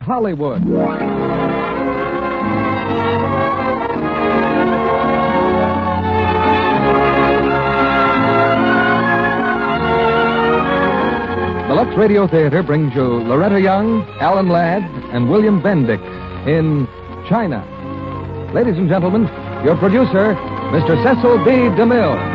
Hollywood. The Lux Radio Theater brings you Loretta Young, Alan Ladd, and William Bendix in China. Ladies and gentlemen, your producer, Mr. Cecil B. DeMille.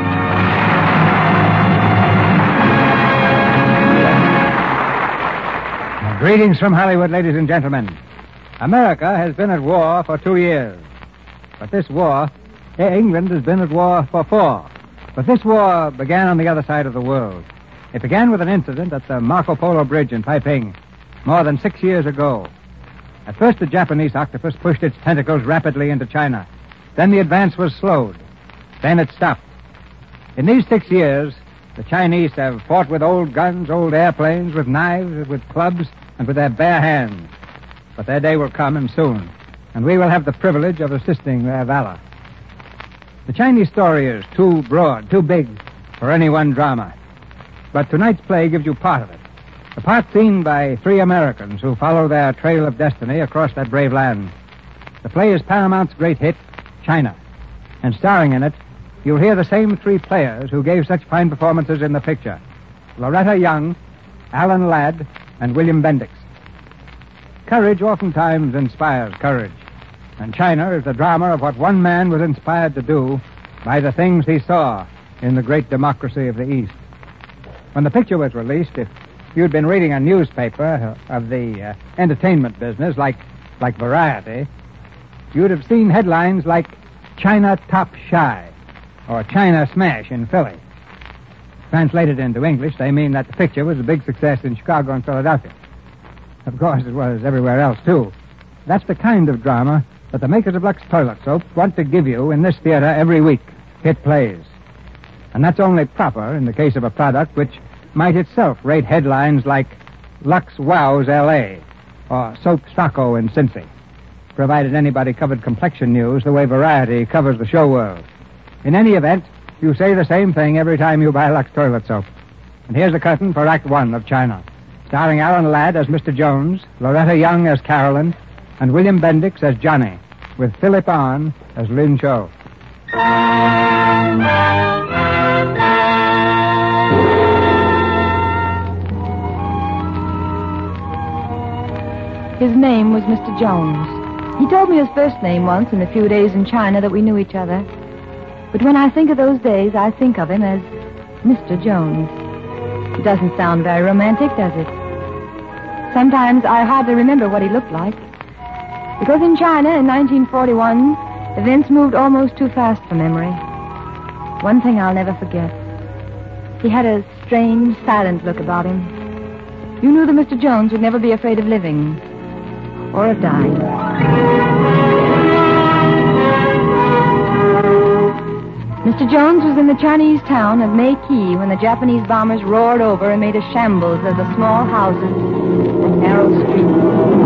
Greetings from Hollywood, ladies and gentlemen. America has been at war for 2 years. But this war, England has been at war for 4. But this war began on the other side of the world. It began with an incident at the Marco Polo Bridge in Taiping more than 6 years ago. At first, the Japanese octopus pushed its tentacles rapidly into China. Then the advance was slowed. Then it stopped. In these 6 years, the Chinese have fought with old guns, old airplanes, with knives, with clubs, and with their bare hands. But their day will come, and soon, and we will have the privilege of assisting their valor. The Chinese story is too broad, too big for any one drama. But tonight's play gives you part of it. The part seen by 3 Americans who follow their trail of destiny across that brave land. The play is Paramount's great hit, China. And starring in it, you'll hear the same 3 players who gave such fine performances in the picture. Loretta Young, Alan Ladd, and William Bendix. Courage oftentimes inspires courage. And China is the drama of what one man was inspired to do by the things he saw in the great democracy of the East. When the picture was released, if you'd been reading a newspaper of the entertainment business, like Variety, you'd have seen headlines like China Top Shy or China Smash in Philly. Translated into English, they mean that the picture was a big success in Chicago and Philadelphia. Of course, it was everywhere else, too. That's the kind of drama that the makers of Lux Toilet Soap want to give you in this theater every week. Hit plays. And that's only proper in the case of a product which might itself rate headlines like Lux Wows L.A. or Soap Stocko in Cincy, provided anybody covered complexion news the way Variety covers the show world. In any event, you say the same thing every time you buy Lux Toilet Soap. And here's the curtain for Act 1 of China, starring Alan Ladd as Mr. Jones, Loretta Young as Carolyn, and William Bendix as Johnny, with Philip Arn as Lin Cho. His name was Mr. Jones. He told me his first name once in the few days in China that we knew each other. But when I think of those days, I think of him as Mr. Jones. It doesn't sound very romantic, does it? Sometimes I hardly remember what he looked like. Because in China in 1941, events moved almost too fast for memory. One thing I'll never forget. He had a strange, silent look about him. You knew that Mr. Jones would never be afraid of living or of dying. Mr. Jones was in the Chinese town of Meiqi when the Japanese bombers roared over and made a shambles of the small houses and narrow streets.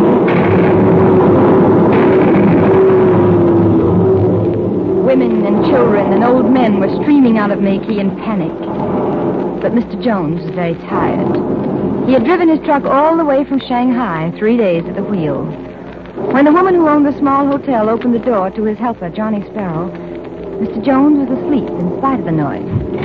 Women and children and old men were streaming out of Meiqi in panic. But Mr. Jones was very tired. He had driven his truck all the way from Shanghai, 3 days at the wheel. When the woman who owned the small hotel opened the door to his helper, Johnny Sparrow, Mr. Jones was asleep in spite of the noise.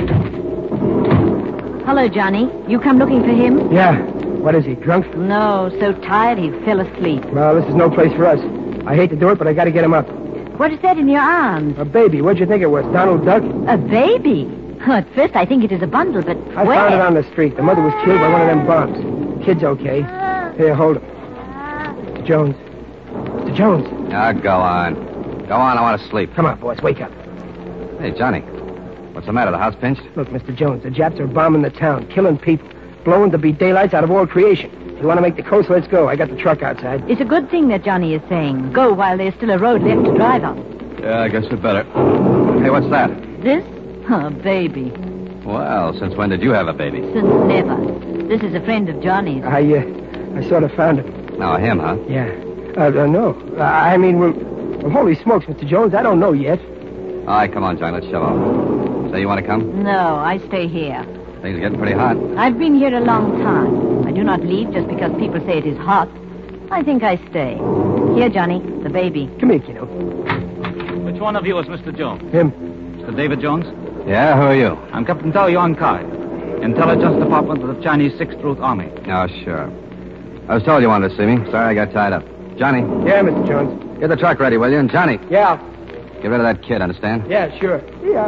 Hello, Johnny. You come looking for him? Yeah. What is he, drunk? No, so tired he fell asleep. Well, this is no place for us. I hate to do it, but I got to get him up. What is that in your arms? A baby. What'd you think it was, Donald Duck? A baby? Oh, at first I think it is a bundle, but I where? found it on the street. The mother was killed by one of them bombs. Kid's okay. Here, hold him. Mr. Jones. Mr. Jones. Now, go on. Go on, I want to sleep. Come on, boys, wake up. Hey, Johnny. What's the matter? The house pinched? Look, Mr. Jones, the Japs are bombing the town, killing people, blowing the beat daylights out of all creation. If you want to make the coast, let's go. I got the truck outside. It's a good thing that Johnny is saying. Go while there's still a road left to drive on. Yeah, I guess we better. Hey, what's that? This? Oh, baby. Well, since when did you have a baby? Since never. This is a friend of Johnny's. I sort of found him. Oh, him, huh? Yeah. No. I mean, well, holy smokes, Mr. Jones, I don't know yet. All right, come on, Johnny, let's shove off. Say you want to come? No, I stay here. Things are getting pretty hot. I've been here a long time. I do not leave just because people say it is hot. I think I stay. Here, Johnny, the baby. Come here, kiddo. Which one of you is Mr. Jones? Him. Mr. David Jones? Yeah, who are you? I'm Captain Tao Yuan Kai, Intelligence Department of the Chinese 6th Route Army. Oh, sure. I was told you wanted to see me. Sorry I got tied up. Johnny, Yeah, Mr. Jones. get the truck ready, will you? And Johnny, Yeah. get rid of that kid, understand? Yeah, sure. Yeah,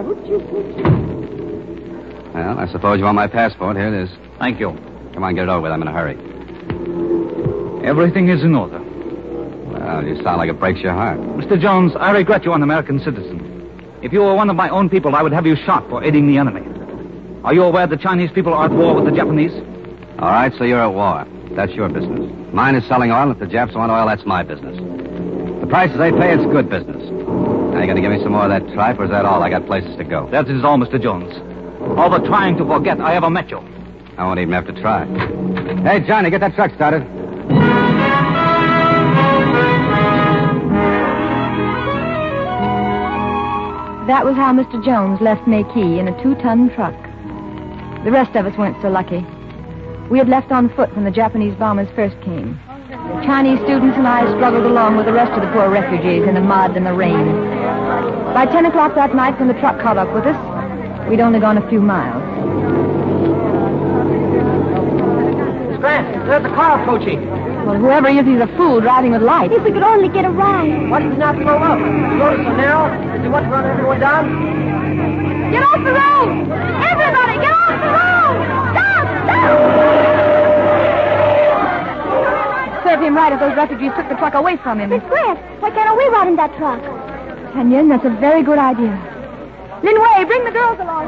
Well, I suppose you want my passport. Here it is. Thank you. Come on, get it over with. I'm in a hurry. Everything is in order. Well, you sound like it breaks your heart. Mr. Jones, I regret you're an American citizen. If you were one of my own people, I would have you shot for aiding the enemy. Are you aware the Chinese people are at war with the Japanese? All right, so you're at war. That's your business. Mine is selling oil. If the Japs want oil, that's my business. The prices they pay, it's good business. Now, you going to give me some more of that tripe, or is that all? I got places to go. That is all, Mr. Jones. All the trying to forget I ever met you. I won't even have to try. Hey, Johnny, get that truck started. That was how Mr. Jones left Mayke in a 2-ton truck. The rest of us weren't so lucky. We had left on foot when the Japanese bombers first came. The Chinese students and I struggled along with the rest of the poor refugees in the mud and the rain. By 10 o'clock that night, when the truck caught up with us, we'd only gone a few miles. Miss Grant, there's a car approaching. Well, whoever he is, he's a fool driving with lights. If we could only get a ride. Why did you not slow up? The road is so narrow. Did you want to run everyone down? Get off the road! Everybody, get off the road! Stop! Stop! Serve him right if those refugees took the truck away from him. Miss Grant, why can't we ride in that truck? Kenyon, that's a very good idea. Lin Wei, bring the girls along.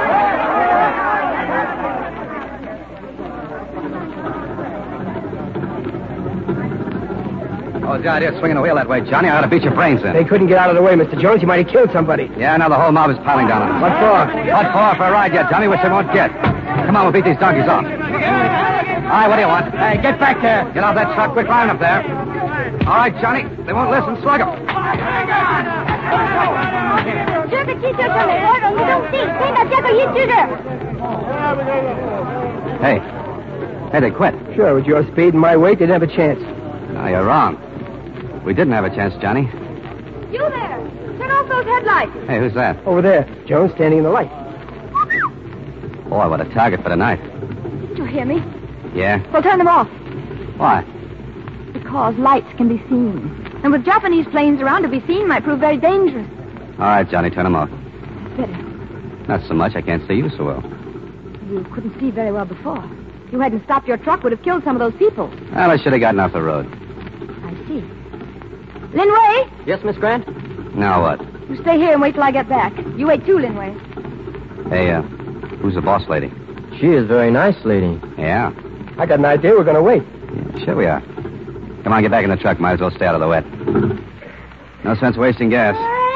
Oh, the idea of swinging the wheel that way, Johnny. I ought to beat your brains in. They couldn't get out of the way, Mr. Jones. You might have killed somebody. Yeah, now the whole mob is piling down on us. What for? What for? For a ride yet, Johnny, which they won't get. Come on, we'll beat these donkeys off. All right, what do you want? Hey, get back there. Get off that truck. Quick, line up there. All right, Johnny. They won't listen. Slug them. Hey, they quit. Sure, with your speed and my weight, they'd have a chance. No, you're wrong. We didn't have a chance, Johnny. You there! Turn off those headlights. Hey, who's that? Over there. Jones standing in the light. Boy, what a target for tonight. Did you hear me? Yeah? Well, turn them off. Why? Because lights can be seen. And with Japanese planes around, to be seen might prove very dangerous. All right, Johnny, turn them off. Better. Not so much. I can't see you so well. You couldn't see very well before. If you hadn't stopped your truck, would have killed some of those people. Well, I should have gotten off the road. I see. Lin Wei, Yes, Miss Grant? Now what? you stay here and wait till I get back. You wait too, Lin Wei. Hey, who's the boss lady? She is very nice, lady. Yeah. I got an idea we're going to wait. Yeah, sure we are. Come on, get back in the truck. Might as well stay out of the wet. No sense wasting gas.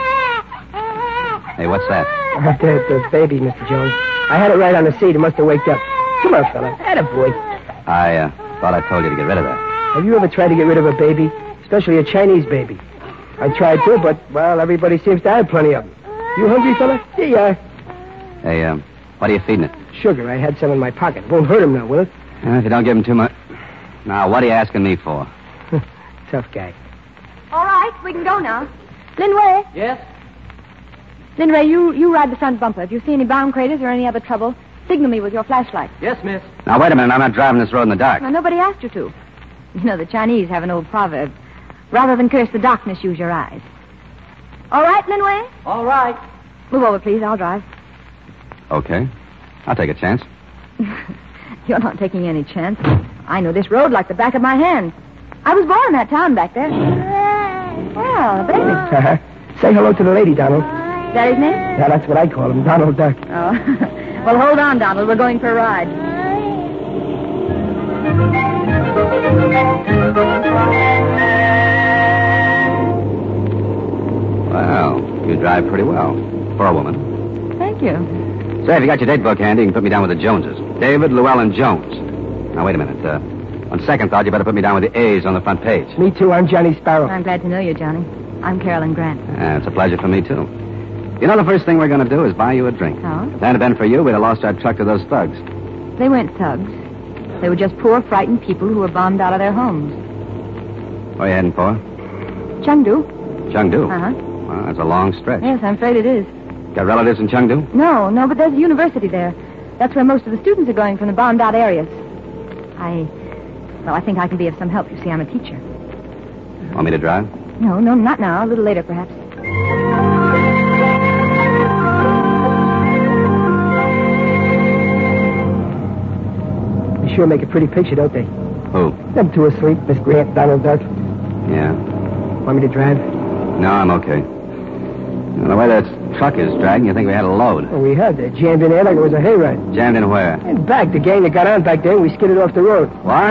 Hey, what's that? The baby, Mr. Jones. I had it right on the seat. It must have waked up. Come on, fella. Attaboy. I thought I told you to get rid of that. Have you ever tried to get rid of a baby? Especially a Chinese baby. I tried to, but, well, everybody seems to have plenty of them. You hungry, fella? Here you are. Hey, what are you feeding it? Sugar. I had some in my pocket. Won't hurt him now, will it? If you don't give him too much. Now, what are you asking me for? Tough guy. All right, we can go now. Lin Wei. Yes? Lin Wei, you ride the front bumper. If you see any bomb craters or any other trouble, signal me with your flashlight. Yes, miss. Now, wait a minute. I'm not driving this road in the dark. Well, nobody asked you to. You know, the Chinese have an old proverb. Rather than curse the darkness, use your eyes. All right, Lin Wei? All right. Move over, please. I'll drive. Okay. I'll take a chance. You're not taking any chance. I know this road like the back of my hand. I was born in that town back there. Well, baby. Say hello to the lady, Donald. Is that his name? Yeah, that's what I call him, Donald Duck. Oh. Well, hold on, Donald. We're going for a ride. Well, you drive pretty well for a woman. Thank you. Say, if you got your date book handy, you can put me down with the Joneses. David Llewellyn Jones. Now, wait a minute. On second thought, you better put me down with the A's on the front page. Me too. I'm Johnny Sparrow. I'm glad to know you, Johnny. I'm Carolyn Grant. It's a pleasure for me, too. You know, the first thing we're going to do is buy you a drink. Oh? If it hadn't been for you, we'd have lost our truck to those thugs. They weren't thugs. They were just poor, frightened people who were bombed out of their homes. Where are you heading for? Chengdu. Chengdu? Uh-huh. Well, that's a long stretch. Yes, I'm afraid it is. Got relatives in Chengdu? No, but there's a university there. That's where most of the students are going from the bombed-out areas. I think I can be of some help. You see, I'm a teacher. Want me to drive? No, not now. A little later, perhaps. They sure make a pretty picture, don't they? Who? Them two asleep, Miss Grant, Donald Duck. Yeah. Want me to drive? No, I'm okay. Well, the way that truck is dragging, you think we had a load. Well, we had. They jammed in there like it was a hayride. Jammed in where? In back. The gang that got on back there, we skidded off the road. What?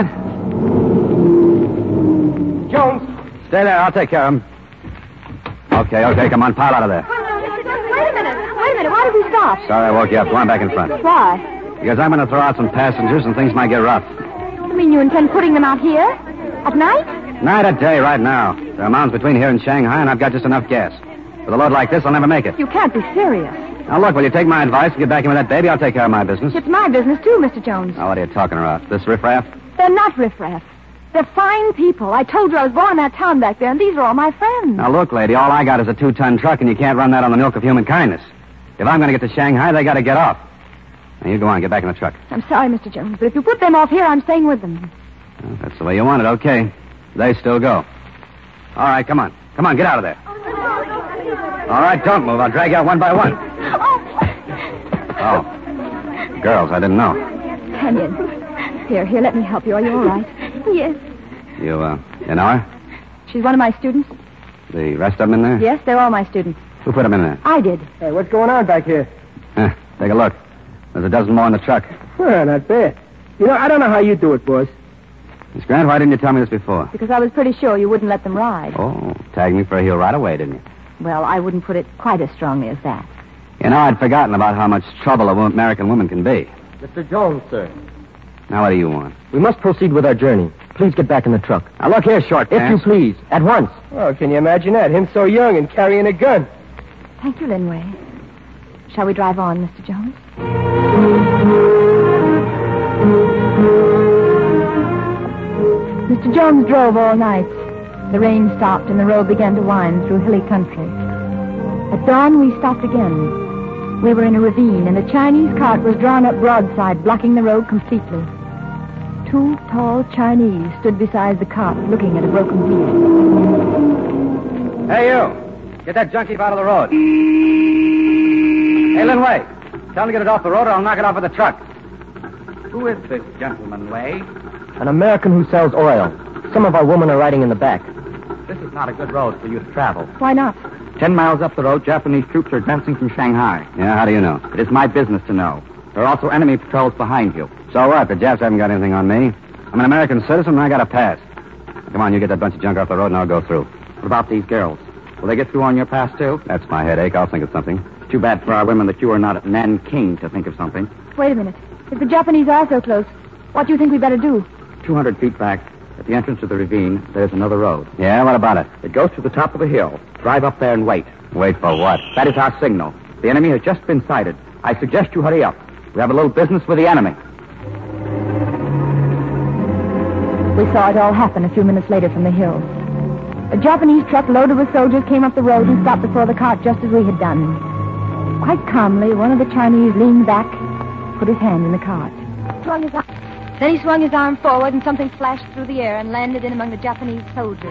Jones! Stay there. I'll take care of him. Okay. Come on. Pile out of there. Wait a minute. Why did we stop? Sorry I woke you up. Go on back in front. Why? Because I'm going to throw out some passengers and things might get rough. You mean you intend putting them out here? At night? Night or day, right now. There are mountains between here and Shanghai, and I've got just enough gas. With a load like this, I'll never make it. You can't be serious. Now, look, will you take my advice and get back in with that baby? I'll take care of my business. It's my business, too, Mr. Jones. Now, what are you talking about? This riffraff? They're not riffraff. They're fine people. I told you I was born in that town back there, and these are all my friends. Now, look, lady, all I got is a 2-ton truck, and you can't run that on the milk of human kindness. If I'm going to get to Shanghai, they got to get off. Now, you go on. Get back in the truck. I'm sorry, Mr. Jones, but if you put them off here, I'm staying with them. Well, if that's the way you want it. Okay. They still go. All right, come on. Get out of there. All right, don't move. I'll drag you out one by one. Oh. Girls, I didn't know. Kenyon. Here, let me help you. Are you all right? Yes. You know her? She's one of my students. The rest of them in there? Yes, they're all my students. Who put them in there? I did. Hey, what's going on back here? Take a look. There's a dozen more in the truck. Well, not bad. You know, I don't know how you do it, boss. Miss Grant, why didn't you tell me this before? Because I was pretty sure you wouldn't let them ride. Oh, tagged me for a heel right away, didn't you? Well, I wouldn't put it quite as strongly as that. You know, I'd forgotten about how much trouble a American woman can be. Mr. Jones, sir. Now, what do you want? We must proceed with our journey. Please get back in the truck. Now, look here, short If you please, at once. Oh, can you imagine that? Him so young and carrying a gun. Thank you, Linway. Shall we drive on, Mr. Jones? Mr. Jones drove all night. The rain stopped and the road began to wind through hilly country. At dawn, we stopped again. We were in a ravine, and a Chinese cart was drawn up broadside, blocking the road completely. 2 tall Chinese stood beside the cart, looking at a broken wheel. Hey, you. Get that junkie out of the road. Hey, Linway. Tell him to get it off the road or I'll knock it off with the truck. Who is this gentleman, Way? An American who sells oil. Some of our women are riding in the back. This is not a good road for you to travel. Why not? 10 miles up the road, Japanese troops are advancing from Shanghai. Yeah, how do you know? It is my business to know. There are also enemy patrols behind you. So what? The Japs haven't got anything on me. I'm an American citizen and I got a pass. Come on, you get that bunch of junk off the road and I'll go through. What about these girls? Will they get through on your pass, too? That's my headache. I'll think of something. It's too bad for our women that you are not at Nanking to think of something. Wait a minute. If the Japanese are so close, what do you think we'd better do? 200 feet back, at the entrance to the ravine, there's another road. Yeah, what about it? It goes to the top of the hill. Drive up there and wait. Wait for what? That is our signal. The enemy has just been sighted. I suggest you hurry up. We have a little business with the enemy. We saw it all happen a few minutes later from the hill. A Japanese truck loaded with soldiers came up the road and stopped before the cart just as we had done. Quite calmly, one of the Chinese leaned back, put his hand in the cart. Then he swung his arm forward and something flashed through the air and landed in among the Japanese soldiers.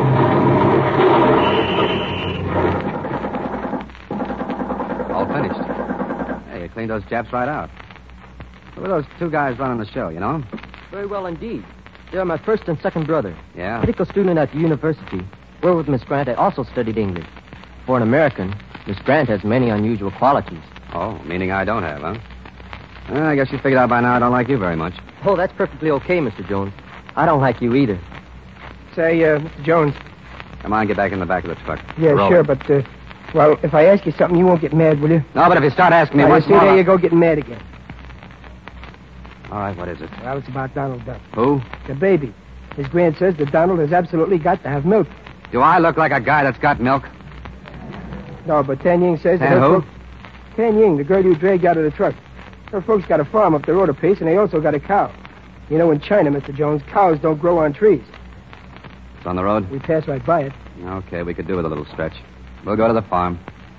All finished. Hey, you cleaned those Japs right out. Who are those 2 guys running the show, you know? Very well indeed. They are my first and second brother. Yeah? Medical student at the university. Where with Miss Grant, I also studied English. For an American, Miss Grant has many unusual qualities. Oh, meaning I don't have, huh? Well, I guess you figured out by now I don't like you very much. Oh, that's perfectly okay, Mr. Jones. I don't like you either. Say, Mr. Jones. Come on, get back in the back of the truck. Yeah, Roll sure, it. but, well, if I ask you something, you won't get mad, will you? No, but if you start asking me Now, once you see, more... there you go, getting mad again. All right, what is it? Well, it's about Donald Duck. Who? The baby. His grand says that Donald has absolutely got to have milk. Do I look like a guy that's got milk? No, but Tan Ying says that Tan her who? folks... Tan Ying, the girl you dragged out of the truck. Her folks got a farm up the road a piece, and they also got a cow. You know, in China, Mr. Jones, cows don't grow on trees. It's on the road? We pass right by it. Okay, we could do with a little stretch. We'll go to the farm.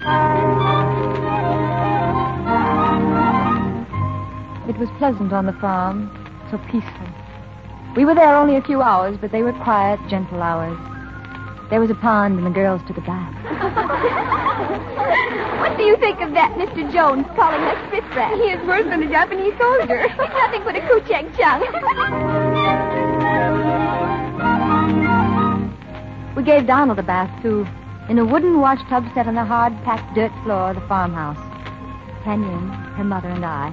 It was pleasant on the farm, so peaceful. We were there only a few hours, but they were quiet, gentle hours. There was a pond, and the girls took a bath. What do you think of that, Mr. Jones, calling us riffraff? He is worse than a Japanese soldier. He's nothing but a Ku-Chang-Chung. We gave Donald a bath, too, in a wooden washtub set on the hard-packed dirt floor of the farmhouse. Kenyon, her mother, and I.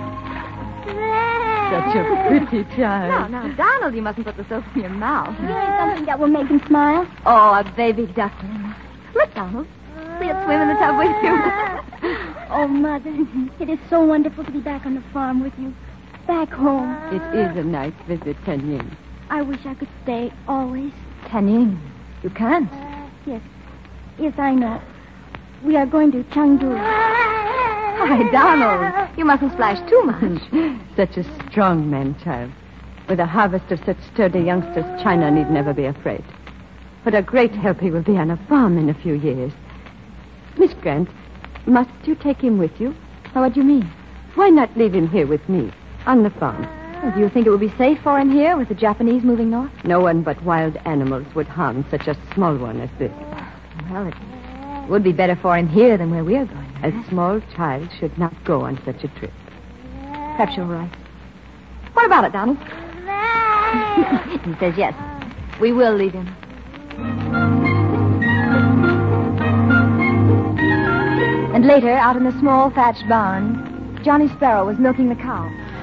Such a pretty child. Now, Donald, you mustn't put the soap in your mouth. something that will make him smile. Oh, a baby duckling. Look, Donald. We'll swim in the tub with you. Oh, Mother, it is so wonderful to be back on the farm with you. Back home. It is a nice visit, Tenyin. I wish I could stay always. Kenyon, you can't. Yes. Yes, I know. We are going to Chengdu. Why, Donald, you mustn't splash too much. Such a strong man, child. With a harvest of such sturdy youngsters, China need never be afraid. What a great help he will be on a farm in a few years. Miss Grant, must you take him with you? Oh, what do you mean? Why not leave him here with me, on the farm? Well, do you think it would be safe for him here with the Japanese moving north? No one but wild animals would harm such a small one as this. Well, it would be better for him here than where we are going. A small child should not go on such a trip. Perhaps you're right. What about it, Donald? He says yes. We will leave him. And later, out in the small thatched barn, Johnny Sparrow was milking the cow.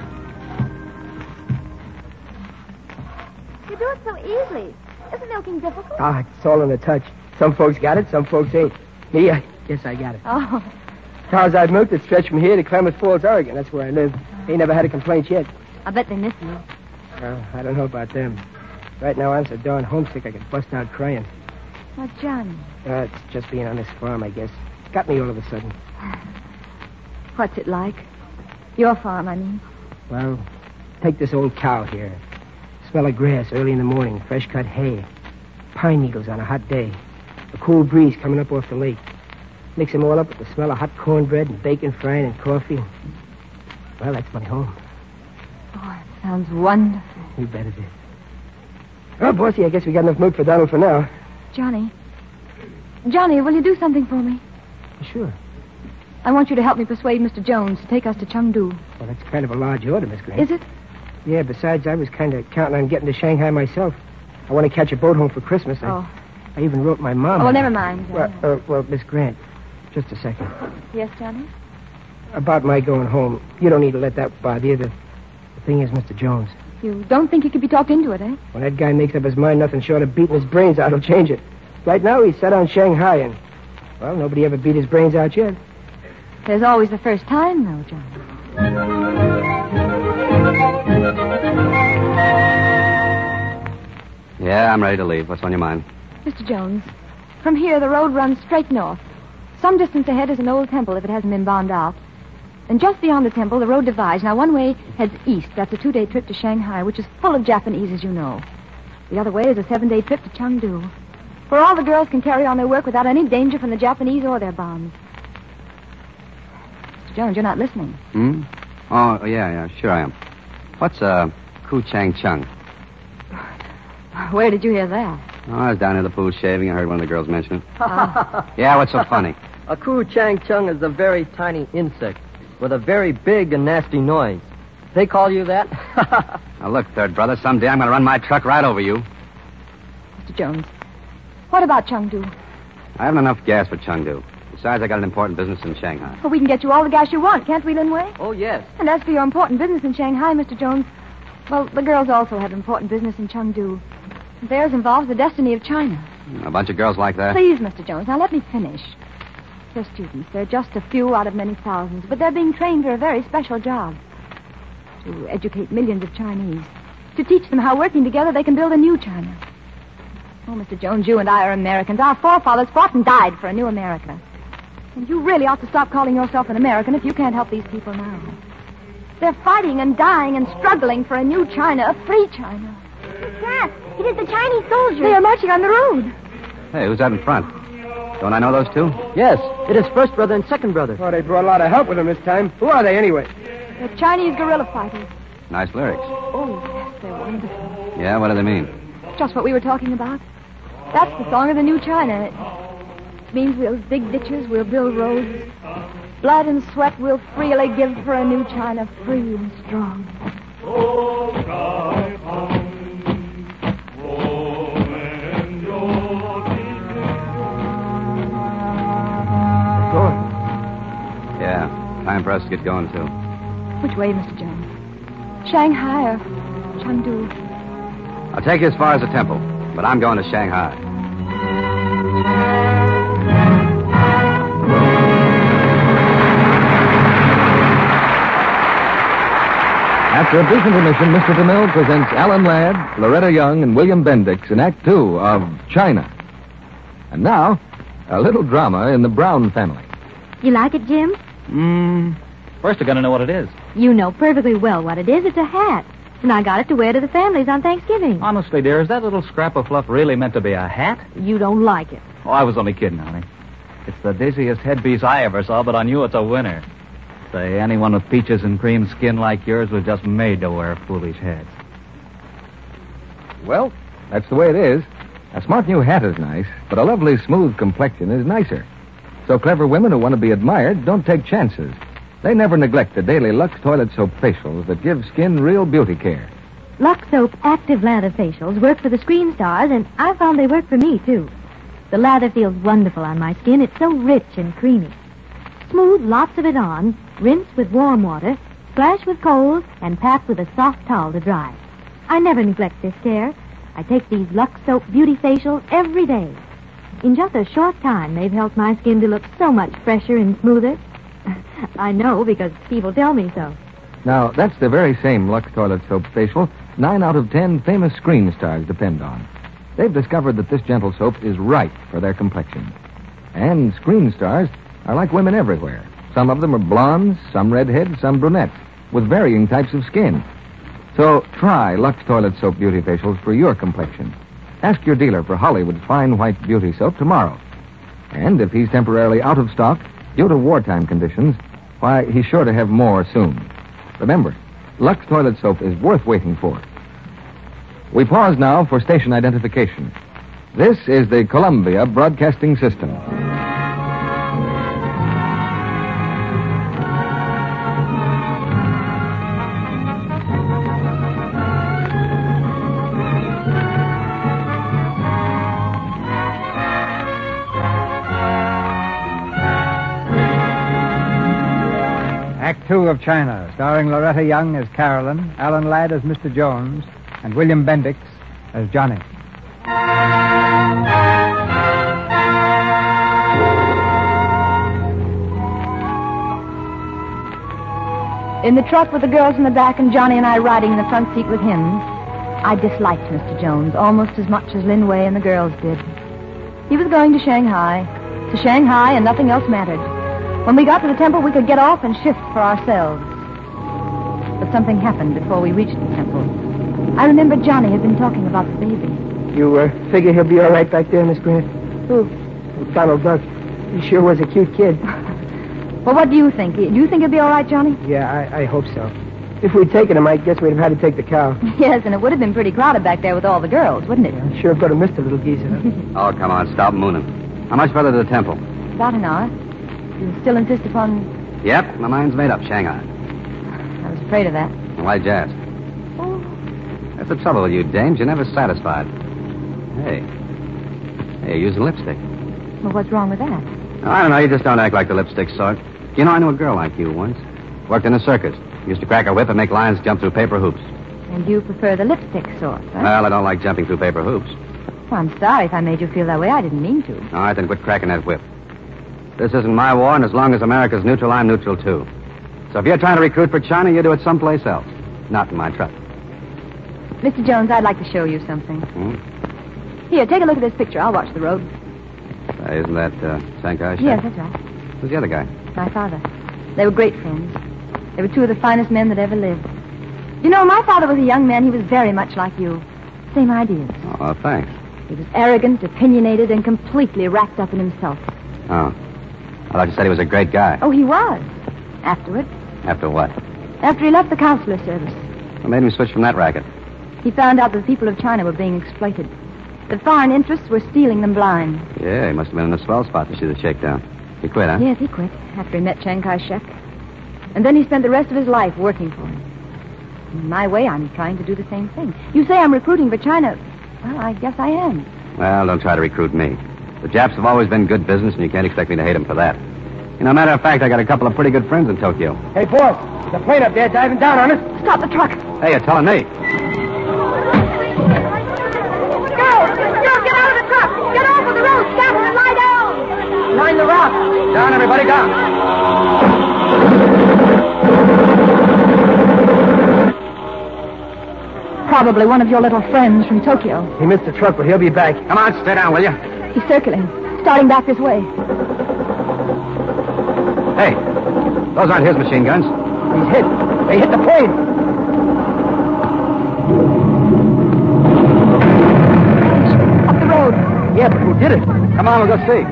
You do it so easily. Isn't milking difficult? Ah, it's all in a touch. Some folks got it, some folks ain't. Me, I guess I got it. Oh, Cows I've milked that stretch from here to Klamath Falls, Oregon. That's where I live. Ain't never had a complaint yet. I bet they miss you. I don't know about them. Right now, I'm so darn homesick I could bust out crying. Oh, Johnny. It's just being on this farm, I guess. Got me all of a sudden. What's it like? Your farm, I mean. Well, take this old cow here. Smell of grass early in the morning, fresh cut hay. Pine needles on a hot day. A cool breeze coming up off the lake. Mix them all up with the smell of hot cornbread and bacon frying and coffee. Well, that's my home. Oh, it sounds wonderful. You bet it is. Well, Bossy, I guess we got enough milk for Donald for now. Johnny, will you do something for me? Sure. I want you to help me persuade Mr. Jones to take us to Chengdu. Well, that's kind of a large order, Miss Grant. Is it? Yeah, besides, I was kind of counting on getting to Shanghai myself. I want to catch a boat home for Christmas. Oh. I even wrote my mom. Oh, well, never mind. Well, Miss Grant, just a second. Yes, Johnny? About my going home, you don't need to let that bother you. The thing is, Mr. Jones. You don't think he could be talked into it, eh? When that guy makes up his mind, nothing short of beating his brains out will change it. Right now, he's set on Shanghai, and, well, nobody ever beat his brains out yet. There's always the first time, though, Johnny. Yeah, I'm ready to leave. What's on your mind? Mr. Jones, from here, the road runs straight north. Some distance ahead is an old temple, if it hasn't been bombed out. And just beyond the temple, the road divides. Now, one way heads east. That's a 2-day trip to Shanghai, which is full of Japanese, as you know. The other way is a 7-day trip to Chengdu, where all the girls can carry on their work without any danger from the Japanese or their bombs. Mr. Jones, you're not listening. Hmm? Oh, yeah, sure I am. What's a Ku-Chang-Chung? Where did you hear that? Oh, I was down near the pool shaving. I heard one of the girls mention it. Yeah, what's so funny? A Ku-Chang-Chung is a very tiny insect with a very big and nasty noise. They call you that? Now, look, third brother, someday I'm going to run my truck right over you. Mr. Jones, what about Chengdu? I haven't enough gas for Chengdu. Besides, I got an important business in Shanghai. Well, we can get you all the gas you want, can't we, Lin Wei? Oh, yes. And as for your important business in Shanghai, Mr. Jones, well, the girls also have important business in Chengdu. Theirs involves the destiny of China. A bunch of girls like that? Please, Mr. Jones, now let me finish. They're students. They're just a few out of many thousands, but they're being trained for a very special job. To educate millions of Chinese. To teach them how, working together, they can build a new China. Oh, Mr. Jones, you and I are Americans. Our forefathers fought and died for a new America. And you really ought to stop calling yourself an American if you can't help these people now. They're fighting and dying and struggling for a new China, a free China. You can't. It is the Chinese soldiers. They are marching on the road. Hey, who's that in front? Don't I know those two? Yes, it is first brother and second brother. Oh, they brought a lot of help with them this time. Who are they, anyway? They're Chinese guerrilla fighters. Nice lyrics. Oh, yes, they're wonderful. Yeah, what do they mean? Just what we were talking about. That's the song of the new China. It means we'll dig ditches, we'll build roads. Blood and sweat we'll freely give for a new China, free and strong. Yeah, time for us to get going, too. Which way, Mr. Jones? Shanghai or Chengdu? I'll take you as far as the temple, but I'm going to Shanghai. After a brief intermission, Mr. DeMille presents Alan Ladd, Loretta Young, and William Bendix in Act Two of China. And now, a little drama in the Brown family. You like it, Jim? First, I gotta know what it is. You know perfectly well what it is. It's a hat. And I got it to wear to the families on Thanksgiving. Honestly, dear, is that little scrap of fluff really meant to be a hat? You don't like it. Oh, I was only kidding, honey. It's the dizziest headpiece I ever saw, but I knew it's a winner. Say, anyone with peaches and cream skin like yours was just made to wear foolish hats. Well, that's the way it is. A smart new hat is nice, but a lovely smooth complexion is nicer. So clever women who want to be admired don't take chances. They never neglect the daily Lux Toilet Soap facials that give skin real beauty care. Lux Soap Active Lather facials work for the screen stars, and I found they work for me, too. The lather feels wonderful on my skin. It's so rich and creamy. Smooth lots of it on, rinse with warm water, splash with cold, and pat with a soft towel to dry. I never neglect this care. I take these Lux Soap Beauty facials every day. In just a short time, they've helped my skin to look so much fresher and smoother. I know because people tell me so. Now, that's the very same Lux Toilet Soap facial 9 out of 10 famous screen stars depend on. They've discovered that this gentle soap is right for their complexion. And screen stars are like women everywhere. Some of them are blondes, some redheads, some brunettes, with varying types of skin. So try Lux Toilet Soap Beauty Facials for your complexion. Ask your dealer for Hollywood's Fine White Beauty Soap tomorrow. And if he's temporarily out of stock due to wartime conditions, why, he's sure to have more soon. Remember, Lux Toilet Soap is worth waiting for. We pause now for station identification. This is the Columbia Broadcasting System. Act Two of China, starring Loretta Young as Carolyn, Alan Ladd as Mr. Jones, and William Bendix as Johnny. In the truck with the girls in the back and Johnny and I riding in the front seat with him, I disliked Mr. Jones almost as much as Lin Wei and the girls did. He was going to Shanghai, and nothing else mattered. When we got to the temple, we could get off and shift for ourselves. But something happened before we reached the temple. I remember Johnny had been talking about the baby. You figure he'll be all right back there, Miss Grant? Who? Donald Duck. He sure was a cute kid. Well, what do you think? Do you think he'll be all right, Johnny? Yeah, I hope so. If we'd taken him, I guess we'd have had to take the cow. Yes, and it would have been pretty crowded back there with all the girls, wouldn't it? I sure could have missed the little geezer. Oh, come on, stop mooning. How much further to the temple? About an hour. You still insist upon... Yep, my mind's made up, Shanghai. I was afraid of that. Why'd you ask? Oh. That's the trouble with you, dames. You're never satisfied. Hey, you're using lipstick. Well, what's wrong with that? I don't know, you just don't act like the lipstick sort. You know, I knew a girl like you once. Worked in a circus. Used to crack her whip and make lions jump through paper hoops. And you prefer the lipstick sort, right? Well, I don't like jumping through paper hoops. Well, I'm sorry if I made you feel that way. I didn't mean to. All right, then quit cracking that whip. This isn't my war, and as long as America's neutral, I'm neutral, too. So if you're trying to recruit for China, you do it someplace else. Not in my truck. Mr. Jones, I'd like to show you something. Here, take a look at this picture. I'll watch the road. Isn't that Shanghai? Yes, that's right. Who's the other guy? My father. They were great friends. They were two of the finest men that ever lived. You know, my father was a young man. He was very much like you. same ideas. Oh, thanks. He was arrogant, opinionated, and completely wrapped up in himself. Oh. I thought you said he was a great guy. Oh, he was. Afterward. After what? After he left the consular service. What made him switch from that racket? He found out that the people of China were being exploited. The foreign interests were stealing them blind. Yeah, he must have been in a swell spot to see the shakedown. He quit, huh? Yes, he quit after he met Chiang Kai-shek. And then he spent the rest of his life working for him. In my way, I'm trying to do the same thing. You say I'm recruiting for China. Well, I guess I am. Well, don't try to recruit me. The Japs have always been good business, and you can't expect me to hate them for that. You know, matter of fact, I got a couple of pretty good friends in Tokyo. Hey, boss, there's a plane up there diving down on us. Stop the truck. Hey, you're telling me. Girls, get out of the truck. Get off of the road. Stop and lie down. Line the rock. Down, everybody, down. Probably one of your little friends from Tokyo. He missed the truck, but he'll be back. Come on, stay down, will you? He's circling, starting back this way. Hey, those aren't his machine guns. He's hit. They hit the plane. Up the road. Yeah, but who did it? Come on, we'll go see.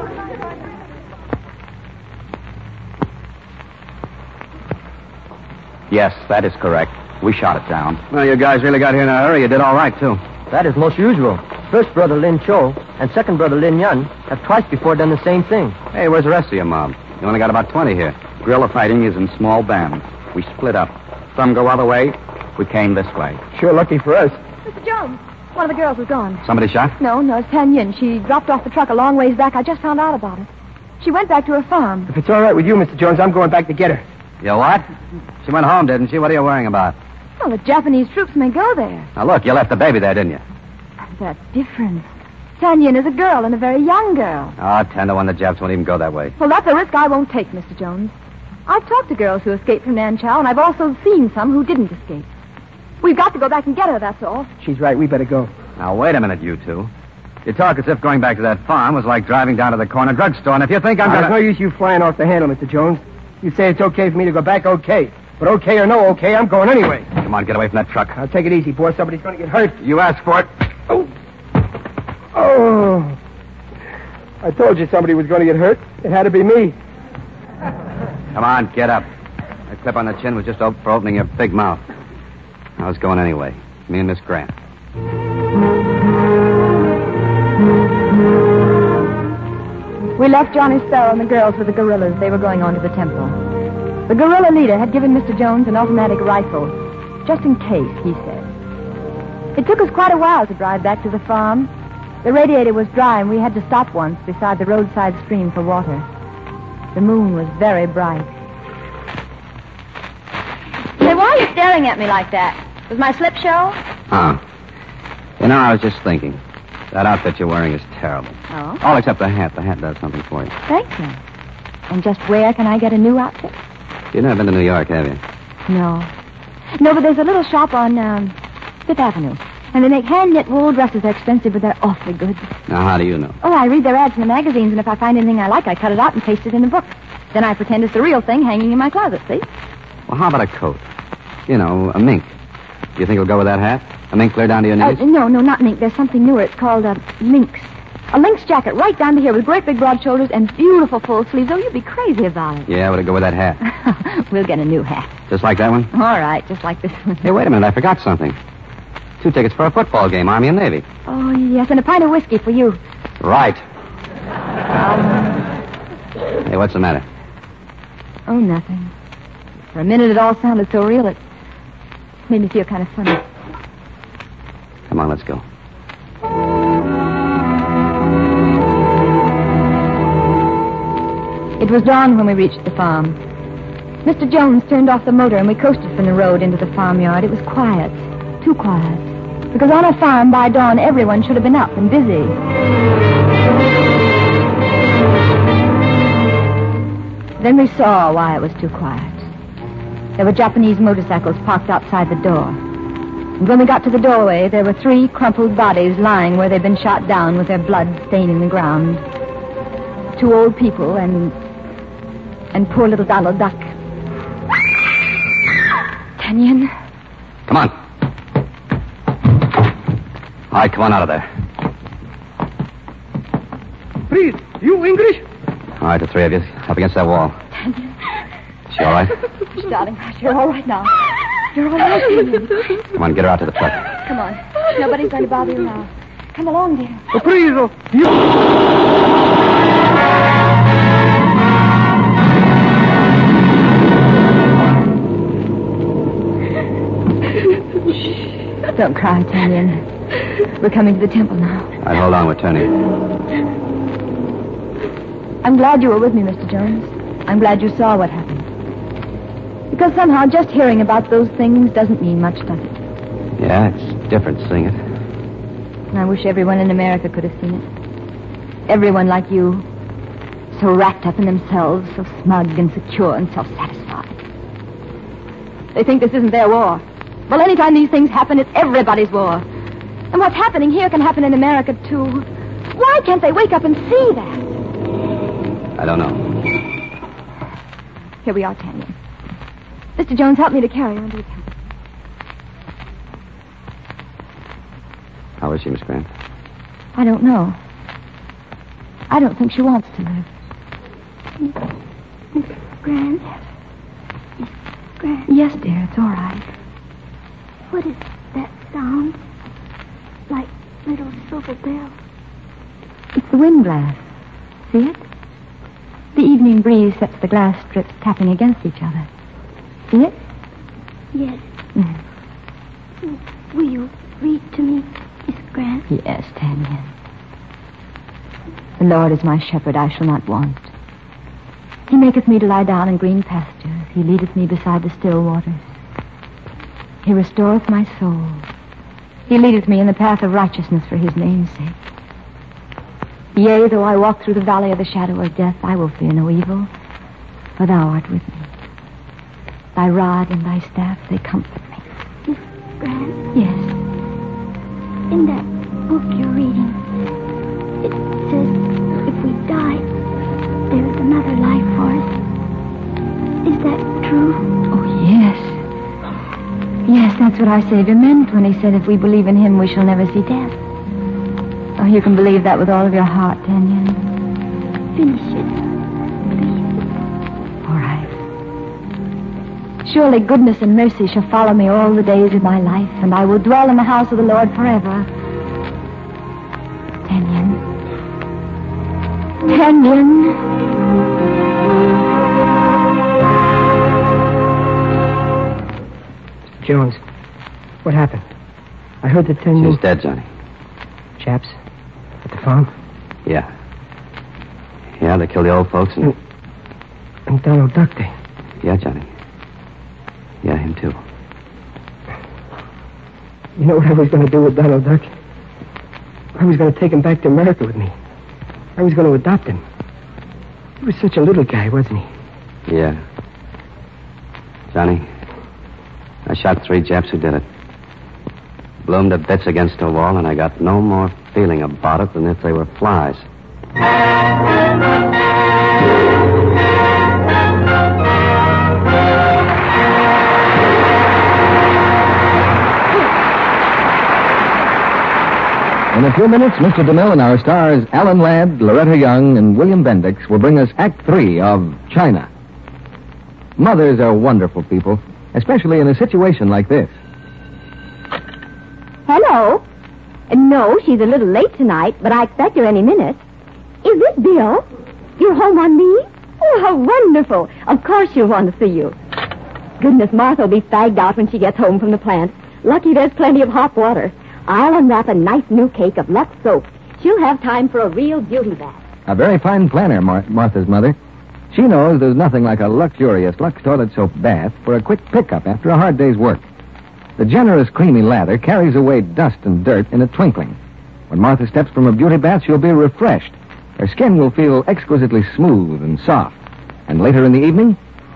Yes, that is correct. We shot it down. Well, you guys really got here in a hurry. You did all right, too. That is most usual. First brother Lin Cho and second brother Lin Yun have twice before done the same thing. Hey, where's the rest of your mob? You only got about 20 here. Guerrilla fighting is in small bands. We split up. Some go other way. We came this way. Sure lucky for us. Mr. Jones, one of the girls was gone. Somebody shot? No, it's Tan Yin. She dropped off the truck a long ways back. I just found out about it. She went back to her farm. If it's all right with you, Mr. Jones, I'm going back to get her. You what? She went home, didn't she? What are you worrying about? Well, the Japanese troops may go there. Now, look, you left the baby there, didn't you? That's different. Tan Yin is a girl, and a very young girl. Oh, 10 to 1, the Japs won't even go that way. Well, that's a risk I won't take, Mr. Jones. I've talked to girls who escaped from Nanchow, and I've also seen some who didn't escape. We've got to go back and get her, that's all. She's right. We better go. Now, wait a minute, you two. You talk as if going back to that farm was like driving down to the corner drugstore, and if you think I'm There's no gonna... use you flying off the handle, Mr. Jones. You say it's okay for me to go back, okay. But okay or no okay, I'm going anyway. Come on, get away from that truck. Now, take it easy, boy. Somebody's going to get hurt. You asked for it. Oh. I told you somebody was going to get hurt. It had to be me. Come on, get up. That clip on the chin was just for opening your big mouth. I was going anyway. Me and Miss Grant. We left Johnny Sparrow and the girls with the guerrillas. They were going on to the temple. The guerrilla leader had given Mr. Jones an automatic rifle, just in case, he said. It took us quite a while to drive back to the farm. The radiator was dry, and we had to stop once beside the roadside stream for water. The moon was very bright. Say, why are you staring at me like that? Was my slip show? Oh. You know, I was just thinking. That outfit you're wearing is terrible. Oh? All except the hat. The hat does something for you. Thank you. And just where can I get a new outfit? You've never been to New York, have you? No. No, but there's a little shop on Fifth Avenue. And they make hand-knit wool dresses. They're expensive, but they're awfully good. Now, how do you know? Oh, I read their ads in the magazines, and if I find anything I like, I cut it out and paste it in a book. Then I pretend it's the real thing hanging in my closet, see? Well, how about a coat? You know, a mink. Do you think it'll go with that hat? A mink clear down to your knees? No, not mink. There's something newer. It's called lynx. A lynx jacket right down to here with great big broad shoulders and beautiful full sleeves. Oh, you'd be crazy about it. Yeah, would it go with that hat? We'll get a new hat. Just like that one? All right, just like this one. Hey, wait a minute. I forgot something. 2 tickets for a football game, Army and Navy. Oh, yes, and a pint of whiskey for you. Right. Hey, what's the matter? Oh, nothing. For a minute, it all sounded so real, it made me feel kind of funny. Come on, let's go. It was dawn when we reached the farm. Mr. Jones turned off the motor and we coasted from the road into the farmyard. It was quiet, too quiet, because on a farm by dawn everyone should have been up and busy. Then we saw why it was too quiet. There were Japanese motorcycles parked outside the door. And when we got to the doorway, there were 3 crumpled bodies lying where they'd been shot down with their blood staining the ground. 2 old people and poor little Donald Duck. Tan Yin. Come on. All right, come on out of there. Please, you English? All right, the three of you, up against that wall. She all right? Darling, you're all right now. You're all right, Daniel. Come on, get her out to the truck. Come on. Nobody's going to bother you now. Come along, dear. Please, you... Don't cry, Tanyan. We're coming to the temple now. All right, hold on, we're turning. I'm glad you were with me, Mr. Jones. I'm glad you saw what happened. Because somehow just hearing about those things doesn't mean much, does it? Yeah, it's different seeing it. And I wish everyone in America could have seen it. Everyone like you. So wrapped up in themselves, so smug and secure and self-satisfied. They think this isn't their war. Well, anytime these things happen, it's everybody's war. And what's happening here can happen in America, too. Why can't they wake up and see that? I don't know. Here we are, Tanya. Mr. Jones, help me to carry her into the temple. How is she, Miss Grant? I don't know. I don't think she wants to live. Miss Grant? Miss Grant? Yes, dear, it's all right. What is that sound? Like little silver bells. It's the wind glass. See it? The evening breeze sets the glass strips tapping against each other. See it? Yes. Will you read to me, Miss Grant? Yes, Tanya. The Lord is my shepherd, I shall not want. He maketh me to lie down in green pastures. He leadeth me beside the still waters. He restoreth my soul. He leadeth me in the path of righteousness for his name's sake. Yea, though I walk through the valley of the shadow of death, I will fear no evil, for thou art with me. Thy rod and thy staff, they comfort me. Miss Grant? Yes. In that book you're reading, it says if we die, there is another life for us. Is that true? Oh, yes. Yes, that's what our Savior meant when he said if we believe in him, we shall never see death. Oh, you can believe that with all of your heart, Tanya. Finish it, please. All right. Surely goodness and mercy shall follow me all the days of my life, and I will dwell in the house of the Lord forever. Tanyan. Tanyan. Jones, what happened? I heard that 10 She's dead, Johnny. chaps at the farm. Yeah. Yeah, they killed the old folks and... And Donald Duck, they... Yeah, Johnny. Yeah, him too. You know what I was going to do with Donald Duck? I was going to take him back to America with me. I was going to adopt him. He was such a little guy, wasn't he? Yeah. Johnny, I shot 3 Japs who did it. Blew them to bits against a wall, and I got no more feeling about it than if they were flies. In a few minutes, Mr. DeMille and our stars Alan Ladd, Loretta Young, and William Bendix will bring us Act 3 of China. Mothers are wonderful people, especially in a situation like this. Hello. No, she's a little late tonight, but I expect her any minute. Is this Bill? You're home on leave? Oh, how wonderful. Of course she'll want to see you. Goodness, Martha will be fagged out when she gets home from the plant. Lucky there's plenty of hot water. I'll unwrap a nice new cake of Lux soap. She'll have time for a real beauty bath. A very fine planner, Martha's mother. She knows there's nothing like a luxurious Lux toilet soap bath for a quick pickup after a hard day's work. The generous, creamy lather carries away dust and dirt in a twinkling. When Martha steps from a beauty bath, she'll be refreshed. Her skin will feel exquisitely smooth and soft. And later in the evening...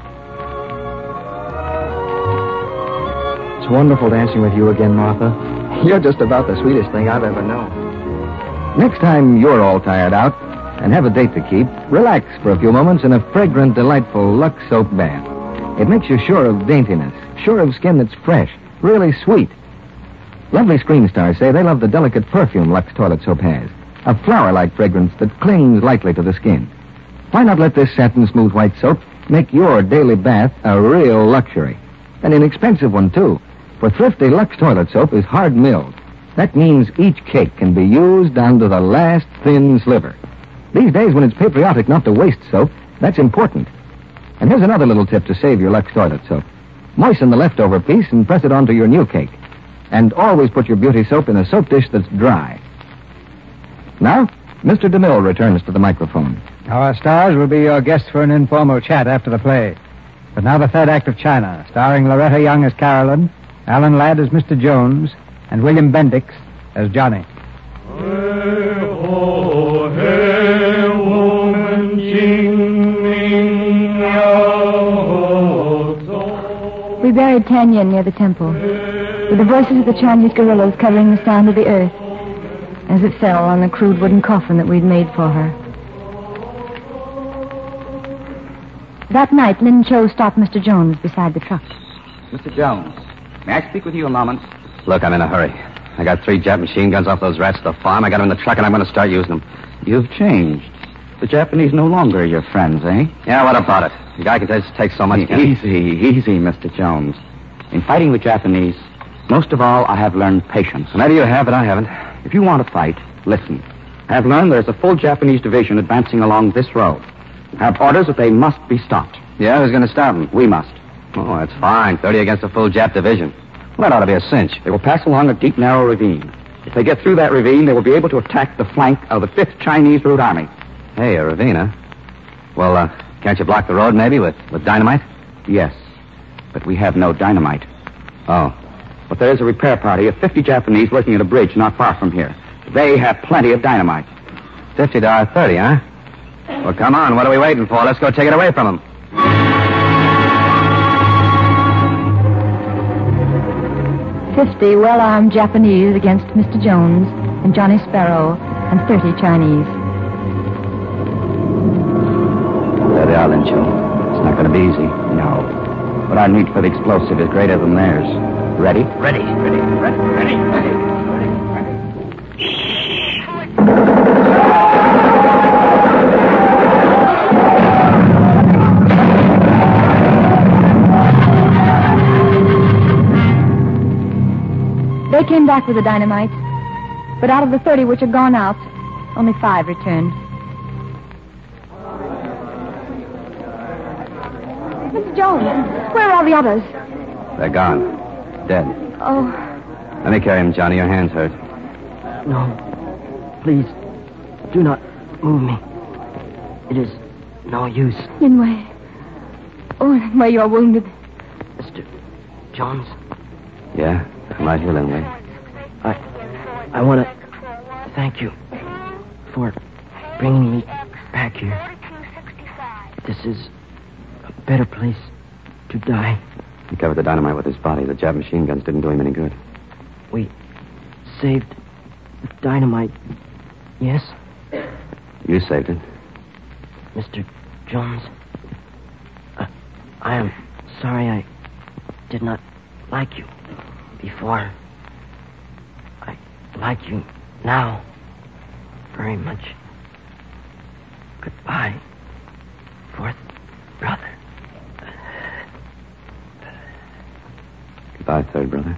It's wonderful dancing with you again, Martha. You're just about the sweetest thing I've ever known. Next time you're all tired out and have a date to keep, relax for a few moments in a fragrant, delightful Lux soap bath. It makes you sure of daintiness, sure of skin that's fresh, really sweet. Lovely screen stars say they love the delicate perfume Lux toilet soap has, a flower-like fragrance that clings lightly to the skin. Why not let this satin smooth white soap make your daily bath a real luxury? An inexpensive one, too, for thrifty Lux toilet soap is hard milled. That means each cake can be used down to the last thin sliver. These days, when it's patriotic not to waste soap, that's important. And here's another little tip to save your Lux toilet soap. Moisten the leftover piece and press it onto your new cake. And always put your beauty soap in a soap dish that's dry. Now, Mr. DeMille returns to the microphone. Our stars will be your guests for an informal chat after the play. But now the third act of China, starring Loretta Young as Carolyn, Alan Ladd as Mr. Jones, and William Bendix as Johnny. We buried Tanya near the temple, with the voices of the Chinese guerrillas covering the sound of the earth as it fell on the crude wooden coffin that we'd made for her. That night, Lin Cho stopped Mr. Jones beside the truck. Mr. Jones, may I speak with you a moment? Look, I'm in a hurry. I got 3 Jap machine guns off those rats at the farm. I got them in the truck, and I'm going to start using them. You've changed. The Japanese no longer are your friends, eh? Yeah, what about it? The guy can just take so much... Easy, Mr. Jones. In fighting the Japanese, most of all, I have learned patience. Maybe you have, but I haven't. If you want to fight, listen. I have learned there's a full Japanese division advancing along this road. I have orders that they must be stopped. Yeah, who's going to stop them? We must. Oh, that's fine. 30 against a full Jap division. Well, that ought to be a cinch. They will pass along a deep, narrow ravine. If they get through that ravine, they will be able to attack the flank of the 5th Chinese Route Army. Hey, a ravine, huh? Well, can't you block the road, maybe, with dynamite? Yes, but we have no dynamite. Oh. But there is a repair party of 50 Japanese working at a bridge not far from here. They have plenty of dynamite. $50, 30, huh? Well, come on. What are we waiting for? Let's go take it away from them. $50 well-armed Japanese against Mr. Jones and Johnny Sparrow and 30 Chinese. There they are, Lin Cho. It's not going to be easy. No. But our need for the explosive is greater than theirs. Ready? Ready. They came back with the dynamite, but out of the 30 which had gone out, only 5 returned. Mr. Jones, where are all the others? They're gone. Dead. Oh. Let me carry him, Johnny. Your hand's hurt. No. Please, do not move me. It is no use. Linway. Oh, Linway, you're wounded. Mr. Jones? Yeah? I'm right here, Linway. I want to thank you for bringing me back here. This is a better place to die. He covered the dynamite with his body. The Jap machine guns didn't do him any good. We saved the dynamite, yes? You saved it. Mr. Jones, I am sorry I did not like you before. I like you now very much. Goodbye, 4th brother. Goodbye, 3rd brother.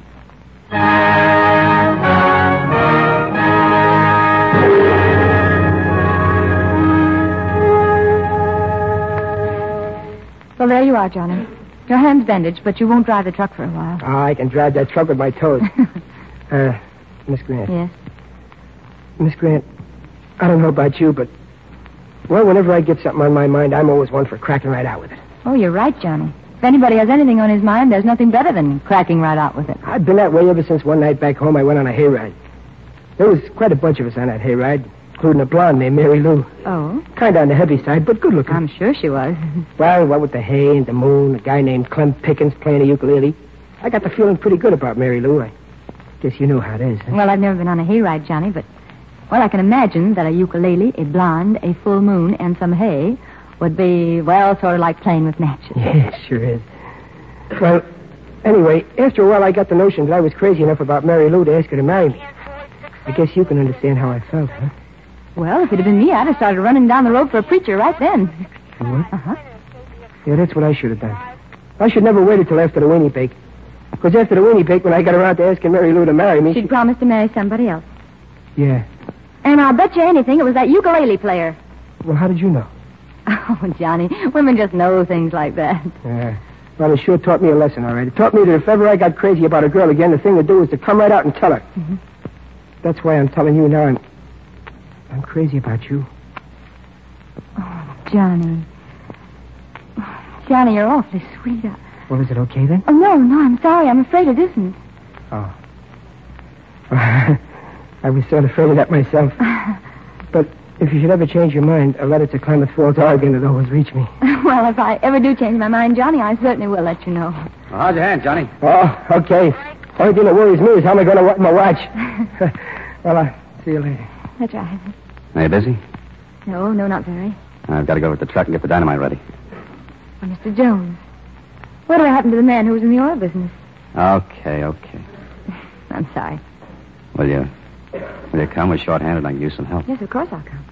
Well, there you are, Johnny. Your hand's bandaged, but you won't drive the truck for a while. I can drive that truck with my toes. Miss Grant. Yes? Miss Grant, I don't know about you, but, well, whenever I get something on my mind, I'm always one for cracking right out with it. Oh, you're right, Johnny. If anybody has anything on his mind, there's nothing better than cracking right out with it. I've been that way ever since one night back home I went on a hayride. There was quite a bunch of us on that hayride, including a blonde named Mary Lou. Oh? Kind of on the heavy side, but good looking. I'm sure she was. Well, what with the hay and the moon, a guy named Clem Pickens playing a ukulele, I got the feeling pretty good about Mary Lou. I guess you know how it is. Huh? Well, I've never been on a hayride, Johnny, but, well, I can imagine that a ukulele, a blonde, a full moon, and some hay would be, well, sort of like playing with matches. Yeah, it sure is. Well, Anyway, after a while, I got the notion that I was crazy enough about Mary Lou to ask her to marry me. I guess you can understand how I felt, huh? Well, if it had been me, I'd have started running down the road for a preacher right then. What? Uh-huh. Yeah, that's what I should have done. I should never waited till after the weenie bake. Because after the weenie bake, when I got around to asking Mary Lou to marry me... She'd promised to marry somebody else. Yeah. And I'll bet you anything it was that ukulele player. Well, how did you know? Oh, Johnny, women just know things like that. Yeah. Well, it sure taught me a lesson, all right. It taught me that if ever I got crazy about a girl again, the thing to do is to come right out and tell her. Mm-hmm. That's why I'm telling you now I'm crazy about you. Oh, Johnny. Johnny, you're awfully sweet. Well, is it okay then? Oh, no, I'm sorry. I'm afraid it isn't. Oh. I was sort of afraid of that myself. But if you should ever change your mind, a letter to Klamath Falls, Oregon would always reach me. Well, if I ever do change my mind, Johnny, I certainly will let you know. Well, how's your hand, Johnny? Oh, okay. Only thing that worries me is how am I going to watch my watch. Well, I'll see you later. That's right. Are you busy? No, not very. I've got to go with the truck and get the dynamite ready. Well, Mr. Jones, whatever happened to the man who was in the oil business? Okay. I'm sorry. Will you come? We're short-handed. I can use some help. Yes, of course I'll come.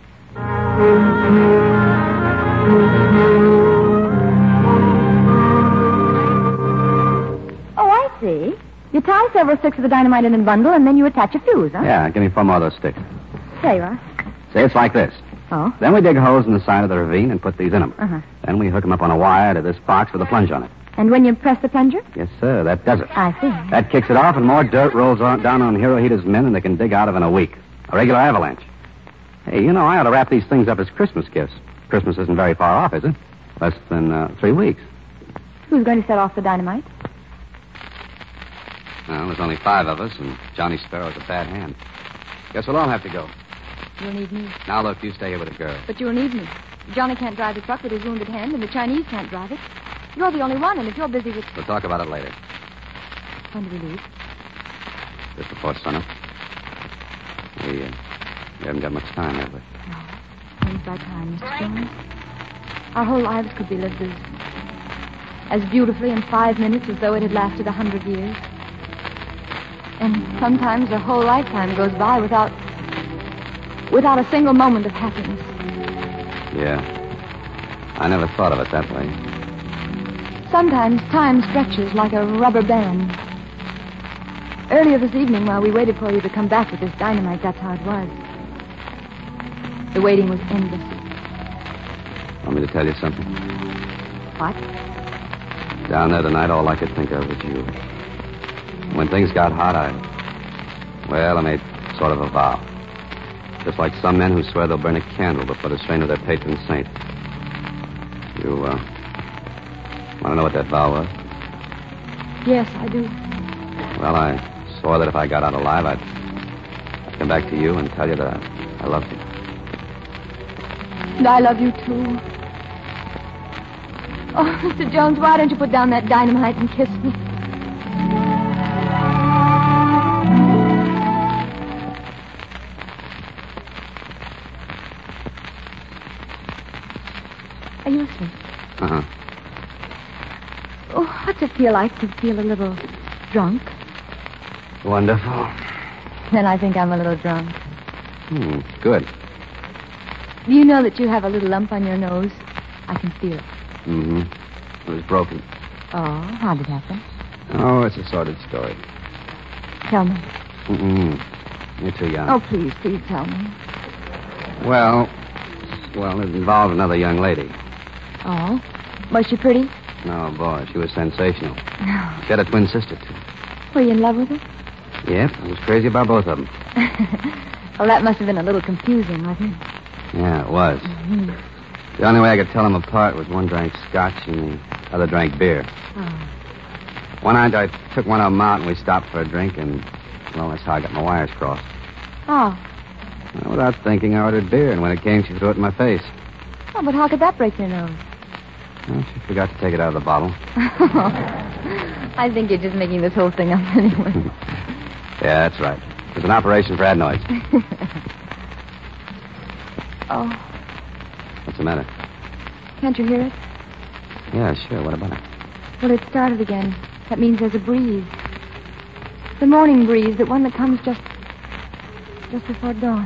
Oh, I see. You tie several sticks of the dynamite in a bundle, and then you attach a fuse, huh? Yeah, give me 4 more of those sticks. There you are. See, it's like this. Oh? Then we dig holes in the side of the ravine and put these in them. Uh-huh. Then we hook them up on a wire to this box with a plunge on it. And when you press the plunger? Yes, sir, that does it. I see. That kicks it off, and more dirt rolls down on Hirohita's men than they can dig out of in a week. A regular avalanche. Hey, you know, I ought to wrap these things up as Christmas gifts. Christmas isn't very far off, is it? Less than 3 weeks. Who's going to set off the dynamite? Well, there's only 5 of us, and Johnny Sparrow's a bad hand. Guess we'll all have to go. You'll need me. Now, look, you stay here with the girl. But you'll need me. Johnny can't drive the truck with his wounded hand, and the Chinese can't drive it. You're the only one, and if you're busy with... We'll talk about it later. When do we leave? Just before sunup. We haven't got much time, have we? No. When's by time, Mr. Jones? Our whole lives could be lived as beautifully in 5 minutes as though it had lasted 100 years. And sometimes a whole lifetime goes by without a single moment of happiness. Yeah. I never thought of it that way. Sometimes time stretches like a rubber band. Earlier this evening, while we waited for you to come back with this dynamite, that's how it was. The waiting was endless. Want me to tell you something? What? Down there tonight, all I could think of was you. When things got hot, I made sort of a vow. Just like some men who swear they'll burn a candle before the strain of their patron saint. You, want to know what that vow was? Yes, I do. Well, I swore that if I got out alive, I'd come back to you and tell you that I loved you. And I love you, too. Oh, Mr. Jones, why don't you put down that dynamite and kiss me? Are you asleep? Uh-huh. Oh, what's it feel like to feel a little drunk? Wonderful. Then I think I'm a little drunk. Good. Do you know that you have a little lump on your nose? I can feel it. Mm-hmm. It was broken. Oh, how did it happen? Oh, it's a sordid story. Tell me. You're too young. Oh, please tell me. Well, it involved another young lady. Oh? Was she pretty? No, boy, she was sensational. She had a twin sister, too. Were you in love with her? Yep, I was crazy about both of them. Well, that must have been a little confusing, wasn't it? Yeah, it was. Mm-hmm. The only way I could tell them apart was one drank scotch and the other drank beer. Oh. One night I took one of them out and we stopped for a drink and, well, that's how I got my wires crossed. Oh. Well, without thinking, I ordered beer, and when it came, she threw it in my face. Oh, but how could that break your nose? Well, she forgot to take it out of the bottle. I think you're just making this whole thing up anyway. Yeah, that's right. It was an operation for adenoids. Oh. What's the matter? Can't you hear it? Yeah, sure. What about it? Well, it started again. That means there's a breeze. The morning breeze, the one that comes just before dawn.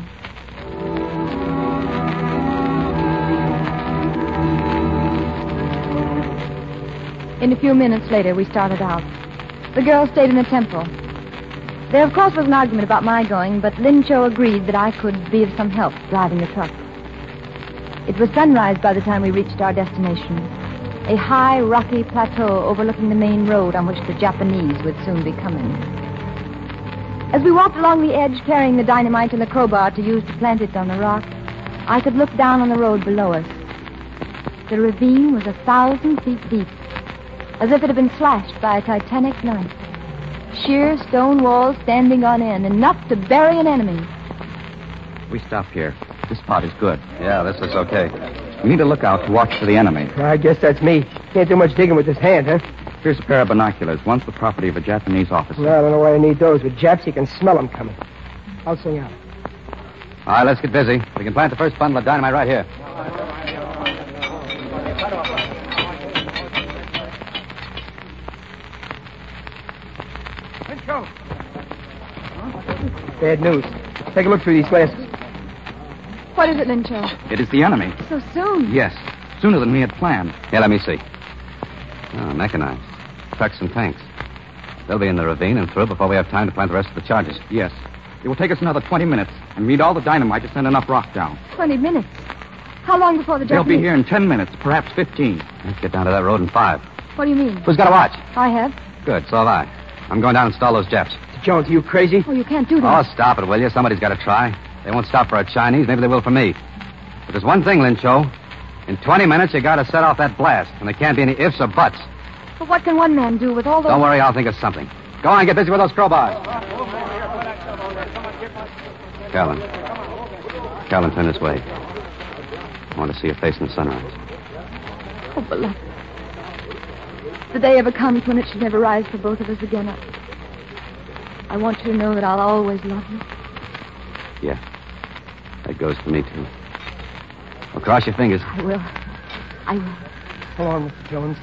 In a few minutes later, we started out. The girls stayed in the temple. There, of course, was an argument about my going, but Lin Cho agreed that I could be of some help driving the truck. It was sunrise by the time we reached our destination, a high, rocky plateau overlooking the main road on which the Japanese would soon be coming. As we walked along the edge carrying the dynamite and the crowbar to use to plant it on the rock, I could look down on the road below us. The ravine was 1,000 feet deep, as if it had been slashed by a titanic knife. Sheer stone walls standing on end, enough to bury an enemy. We stop here. This spot is good. Yeah, this looks okay. We need to look out to watch for the enemy. I guess that's me. Can't do much digging with this hand, huh? Here's a pair of binoculars. One's the property of a Japanese officer. Well, I don't know why I need those. With Japs, you can smell them coming. I'll swing out. All right, let's get busy. We can plant the first bundle of dynamite right here. Bad news. Take a look through these glasses. What is it, Lin Cho? It is the enemy. So soon? Yes, sooner than we had planned. Here, let me see. Oh, mechanized. Trucks and tanks. They'll be in the ravine and through before we have time to plant the rest of the charges. Yes. It will take us another 20 minutes, and we need all the dynamite to send enough rock down. 20 minutes. How long before the They'll Japanese... be here in 10 minutes, perhaps 15. Let's get down to that road in 5. What do you mean? Who's got a watch? I have. Good, so have I. I'm going down and install those Japs. Jones, are you crazy? Oh, you can't do Oh, that. stop it, will you? Somebody's got to try. They won't stop for a Chinese. Maybe they will for me. But there's one thing, Lin Cho. In 20 minutes, you got to set off that blast, and there can't be any ifs or buts. But what can one man do with all those... Don't worry, I'll think of something. Go on, get busy with those crowbars. Calvin, turn this way. I want to see your face in the sunrise. Oh, beloved. The day ever comes when it should never rise for both of us again. I want you to know that I'll always love you. Yeah. That goes for me, too. Well, cross your fingers. I will. So long, Mr. Jones.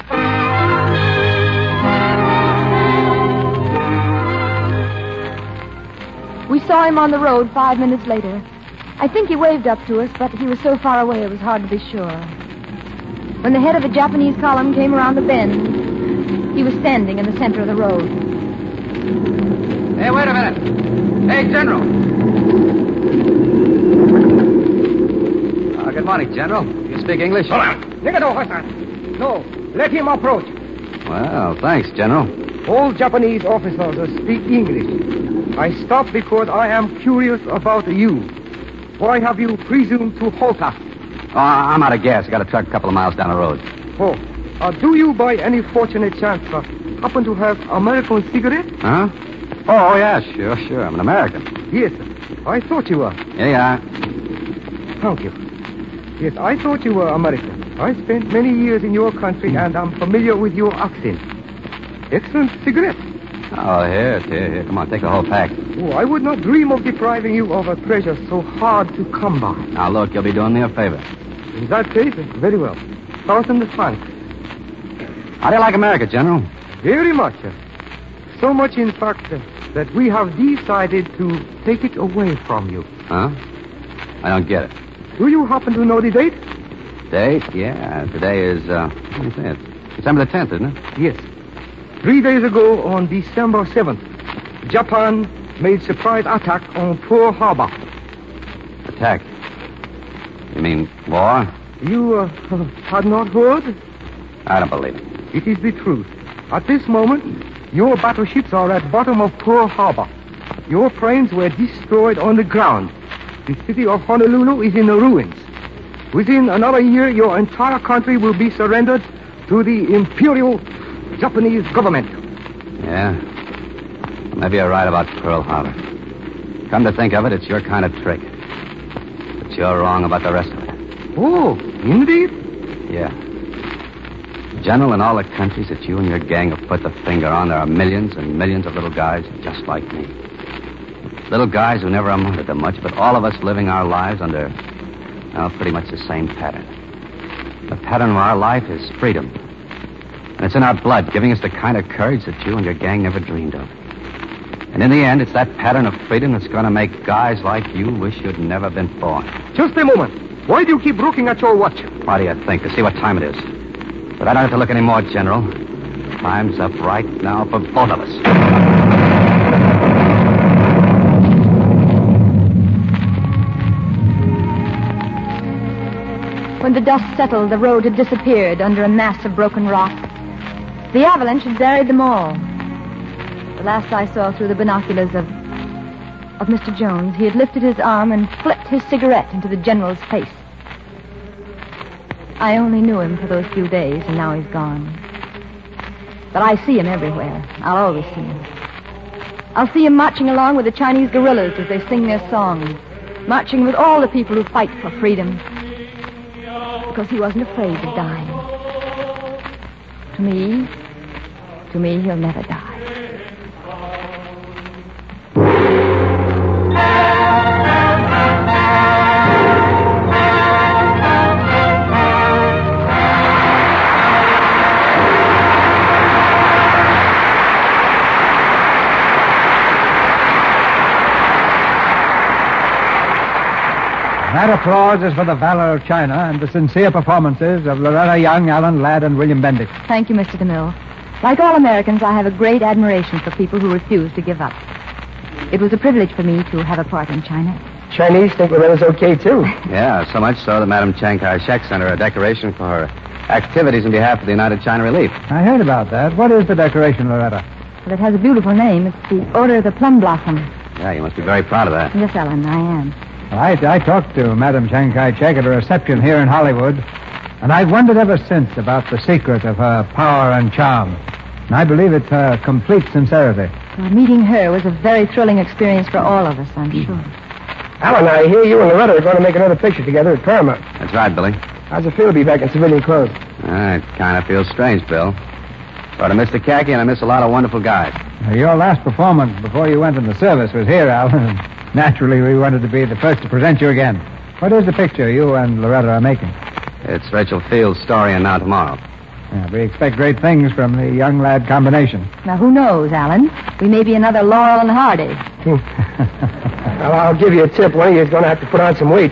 We saw him on the road 5 minutes later. I think he waved up to us, but he was so far away it was hard to be sure. When the head of the Japanese column came around the bend, he was standing in the center of the road. Hey, wait a minute. Hey, General. Good morning, General. You speak English? Hold on. Negado, Hassan. No, let him approach. Well, thanks, General. All Japanese officers speak English. I stopped because I am curious about you. Why have you presumed to halt us? Oh, I'm out of gas. I got a truck a couple of miles down the road. Oh, do you by any fortunate chance happen to have American cigarettes? Huh? Oh, yeah, sure. I'm an American. Yes, I thought you were. Here you are. Thank you. Yes, I thought you were American. I spent many years in your country, and I'm familiar with your accent. Excellent cigarettes. Oh, here. Come on, take the whole pack. Oh, I would not dream of depriving you of a treasure so hard to come by. Now, look, you'll be doing me a favor. In that case, very well. 1,000 francs. How do you like America, General? Very much. So much, in fact, that we have decided to take it away from you. Huh? I don't get it. Do you happen to know the date? Date? Yeah, today is, let me see it. December the 10th, isn't it? Yes. 3 days ago, on December 7th, Japan made surprise attack on Pearl Harbor. Attack? You mean war? You had not heard? I don't believe it. It is the truth. At this moment, your battleships are at bottom of Pearl Harbor. Your planes were destroyed on the ground. The city of Honolulu is in the ruins. Within another year, your entire country will be surrendered to the Imperial Japanese government. Yeah. Maybe you're right about Pearl Harbor. Come to think of it, it's your kind of trick. But you're wrong about the rest of it. Oh, indeed? Yeah. General, in all the countries that you and your gang have put the finger on, there are millions and millions of little guys just like me. Little guys who never amounted to much, but all of us living our lives under, well, pretty much the same pattern. The pattern of our life is freedom. And it's in our blood, giving us the kind of courage that you and your gang never dreamed of. And in the end, it's that pattern of freedom that's going to make guys like you wish you'd never been born. Just a moment. Why do you keep looking at your watch? Why do you think? To see what time it is. But I don't have to look anymore, General. Time's up right now for both of us. When the dust settled, the road had disappeared under a mass of broken rock. The avalanche had buried them all. The last I saw through the binoculars of Mr. Jones, he had lifted his arm and flipped his cigarette into the General's face. I only knew him for those few days, and now he's gone. But I see him everywhere. I'll always see him. I'll see him marching along with the Chinese guerrillas as they sing their song, marching with all the people who fight for freedom. Because he wasn't afraid of dying. To me, he'll never die. That applause is for the valor of China and the sincere performances of Loretta Young, Alan Ladd, and William Bendix. Thank you, Mr. DeMille. Like all Americans, I have a great admiration for people who refuse to give up. It was a privilege for me to have a part in China. Chinese think Loretta's okay, too. Yeah, so much so that Madam Chiang Kai-shek sent her a decoration for her activities in behalf of the United China Relief. I heard about that. What is the decoration, Loretta? Well, it has a beautiful name. It's the Order of the Plum Blossom. Yeah, you must be very proud of that. Yes, Ellen, I am. Well, I talked to Madam Chiang Kai-shek at a reception here in Hollywood, and I've wondered ever since about the secret of her power and charm. And I believe it's her complete sincerity. Well, meeting her was a very thrilling experience for all of us, I'm sure. Alan, I hear you and Loretta are going to make another picture together at Paramount. That's right, Billy. How's it feel to be back in civilian clothes? It kind of feels strange, Bill. But I miss the khaki and I miss a lot of wonderful guys. Your last performance before you went in the service was here, Alan. Naturally, we wanted to be the first to present you again. What is the picture you and Loretta are making? It's Rachel Field's story and Now Tomorrow. Yeah, we expect great things from the young lad combination. Now, who knows, Alan? We may be another Laurel and Hardy. Well, I'll give you a tip. One of you is going to have to put on some weight.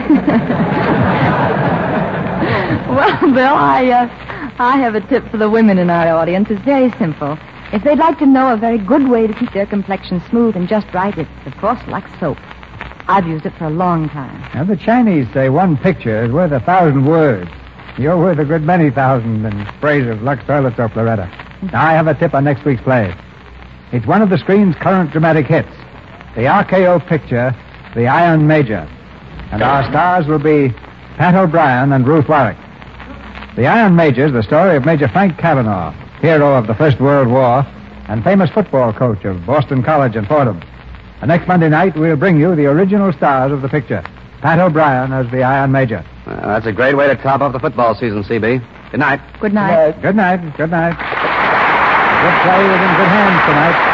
Well, Bill, I have a tip for the women in our audience. It's very simple. If they'd like to know a very good way to keep their complexion smooth and just right, it's, of course, Lux soap. I've used it for a long time. Now, the Chinese say one picture is worth 1,000 words. You're worth a good many thousand in sprays of Lux toilet soap, Loretta. Now, I have a tip on next week's play. It's one of the screen's current dramatic hits, the RKO picture, The Iron Major. And our stars will be Pat O'Brien and Ruth Warwick. The Iron Major is the story of Major Frank Cavanaugh, hero of the First World War and famous football coach of Boston College and Fordham. And next Monday night, we'll bring you the original stars of the picture, Pat O'Brien as the Iron Major. Well, that's a great way to top off the football season, CB. Good night. Good night. Good night. Good night. Good play was in good hands tonight.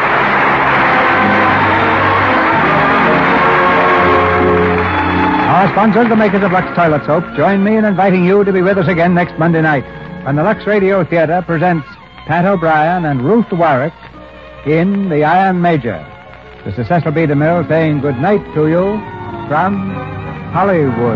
Our sponsors, the makers of Lux Toilet Soap, join me in inviting you to be with us again next Monday night when the Lux Radio Theater presents Pat O'Brien and Ruth Warwick in The Iron Major. This is Cecil B. DeMille saying good night to you from Hollywood.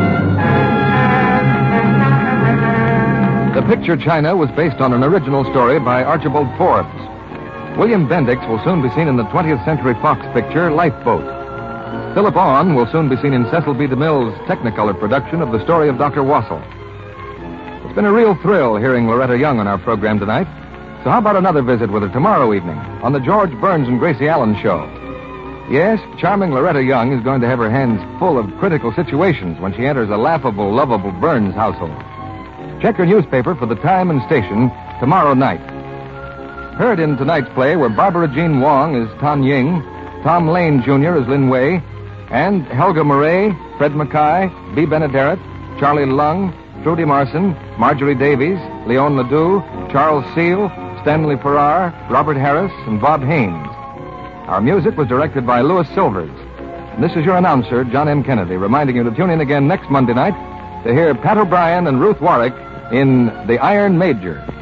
The picture China was based on an original story by Archibald Forbes. William Bendix will soon be seen in the 20th Century Fox picture Lifeboat. Philip Owen will soon be seen in Cecil B. DeMille's Technicolor production of The Story of Dr. Wassel. It's been a real thrill hearing Loretta Young on our program tonight. So how about another visit with her tomorrow evening on the George Burns and Gracie Allen show? Yes, charming Loretta Young is going to have her hands full of critical situations when she enters a laughable, lovable Burns household. Check your newspaper for the time and station tomorrow night. Heard in tonight's play were Barbara Jean Wong as Tan Ying, Tom Lane Jr. as Lin Wei, and Helga Murray, Fred Mackay, B. Benaderet, Charlie Lung, Trudy Marson, Marjorie Davies, Leon Ledoux, Charles Seal, Stanley Farrar, Robert Harris, and Bob Haynes. Our music was directed by Louis Silvers. And this is your announcer, John M. Kennedy, reminding you to tune in again next Monday night to hear Pat O'Brien and Ruth Warwick in The Iron Major.